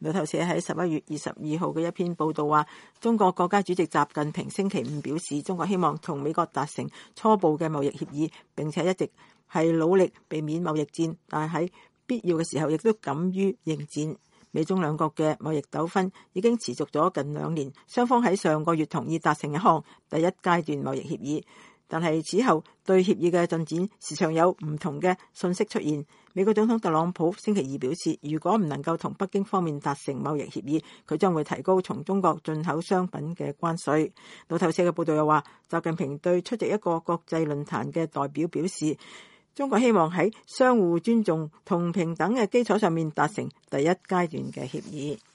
路透社喺11月22號嘅一篇報道話，中國國家主席習近平星期五表示，中國希望同美國達成初步嘅貿易協議，並且一直係努力避免貿易戰，但係喺必要嘅時候亦都敢於應戰。美中兩國嘅貿易糾紛已經持續咗近2年，雙方喺上個月同意達成一項第一階段貿易協議，但係此後對協議嘅進展時常有唔同嘅信息出現。美國總統特朗普星期二表示，如果唔能夠同北京方面達成貿易協議，佢將會提高從中國進口商品嘅關稅。路透社嘅報道又話，習近平對出席一個國際論壇嘅代表表示，中國希望喺相互尊重同平等嘅基礎上面達成第一階段嘅協議。